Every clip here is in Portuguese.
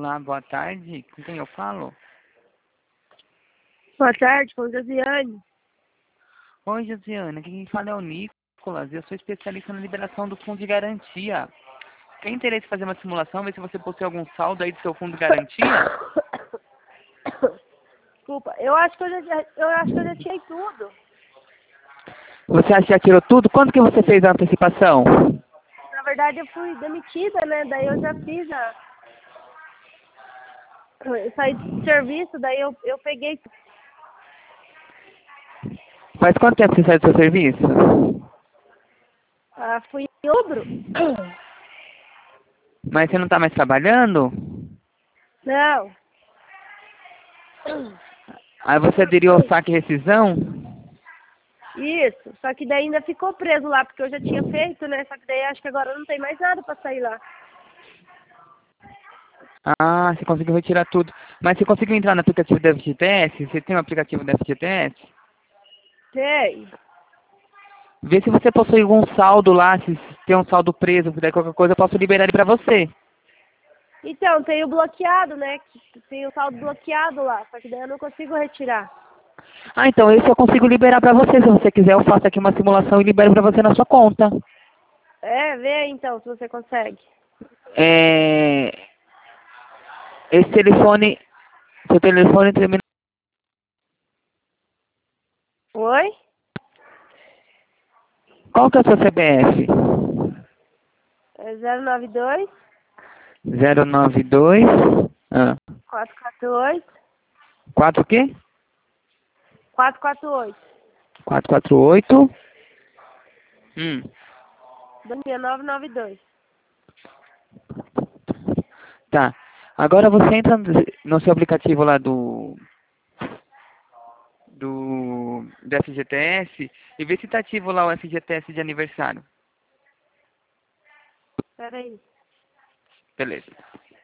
Olá, boa tarde. Com quem eu falo? Boa tarde, com Josiane. Oi, Josiana. Aqui quem fala é o Nicolas. Eu sou especialista na liberação do fundo de garantia. Tem interesse em fazer uma simulação, ver se você possui algum saldo aí do seu fundo de garantia? Desculpa, eu acho que eu já tirei tudo. Você acha que já tirou tudo? Quando que você fez a antecipação? Na verdade, eu fui demitida, né? Daí eu já fiz a... Eu saí do serviço, daí eu peguei... Faz quanto tempo que você saiu do seu serviço? fui em outubro. Mas você não está mais trabalhando? Não. Aí você aderiu ao saque e rescisão? Isso, só que daí ainda ficou preso lá, porque eu já tinha feito, né? Só que daí acho que agora não tem mais nada pra sair lá. Ah, você conseguiu retirar tudo. Mas você conseguiu entrar no aplicativo da FGTS? Você tem um aplicativo da FGTS? Tem. Vê se você possui algum saldo lá, se tem um saldo preso, se puder qualquer coisa, eu posso liberar ele pra você. Então, tem o bloqueado, né? Tem o saldo bloqueado lá, só que daí eu não consigo retirar. Ah, então esse eu consigo liberar pra você. Se você quiser, eu faço aqui uma simulação e libero pra você na sua conta. Vê aí então, se você consegue. Esse telefone, seu telefone termina... Oi? Qual que é o seu CPF? É 092 092... Ah, 448 4 o quê? 448 448... 26992. Tá. Agora você entra no seu aplicativo lá do FGTS e vê se tá ativo lá o FGTS de aniversário. Pera aí. Beleza.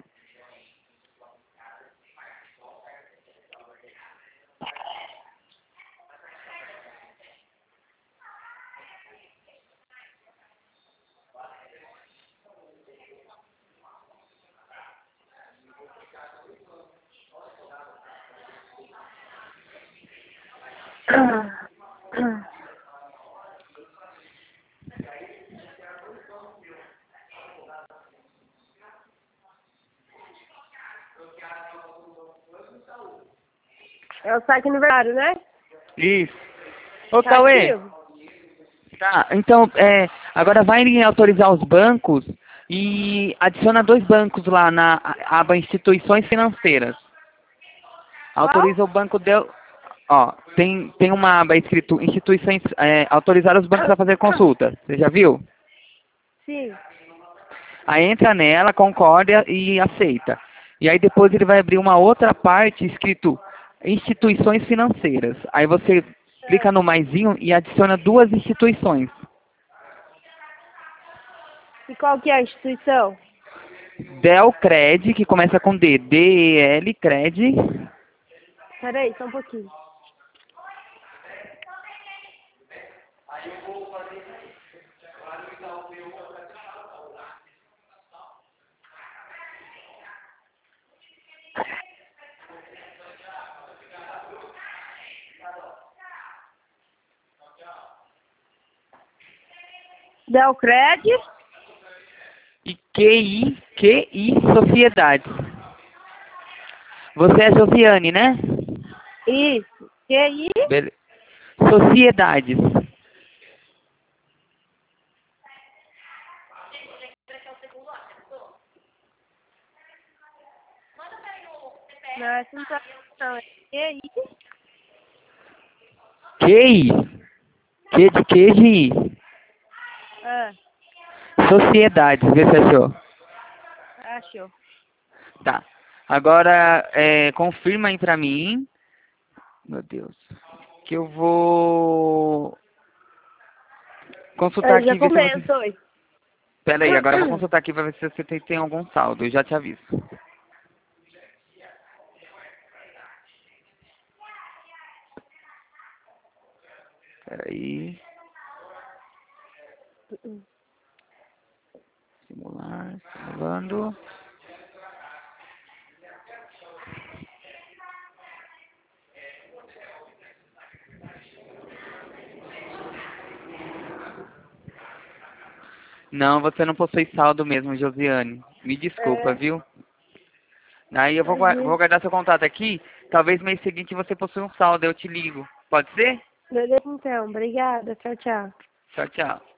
É o saque aniversário, né? Isso. Ô, Tá Cauê. ativo. Tá, então, agora vai em autorizar os bancos e adiciona 2 bancos lá na aba instituições financeiras. Qual? Autoriza o banco deu... Ó, tem uma aba escrito instituições, autorizar os bancos a fazer consulta. Você já viu? Sim. Aí entra nela, concorda e aceita. E aí depois ele vai abrir uma outra parte escrito instituições financeiras. Aí você clica no maisinho e adiciona 2 instituições. E qual que é a instituição? Delcred, que começa com D. D-E-L, Cred. Pera aí, só um pouquinho. Delcred? E QI Sociedades. Você é Josiane, né? Isso. QI? Beleza. Sociedades. Não, essa não tá... Não, é QI? QI. Q de queijo e I. Ah, Sociedades, vê se achou. achou. Tá. Agora, confirma aí pra mim. Meu Deus. Que eu vou consultar Já aqui e ver se você... começou. Pera aí, agora eu vou consultar aqui pra ver se você tem algum saldo. Eu já te aviso. Pera aí. Simular, simulando. Não, você não possui saldo mesmo, Josiane. Me desculpa, É, viu? Aí eu imagina. vou guardar seu contato aqui. Talvez mês seguinte você possua um saldo, eu te ligo. Pode ser? Beleza, então. Obrigada. Tchau, tchau. Tchau, tchau.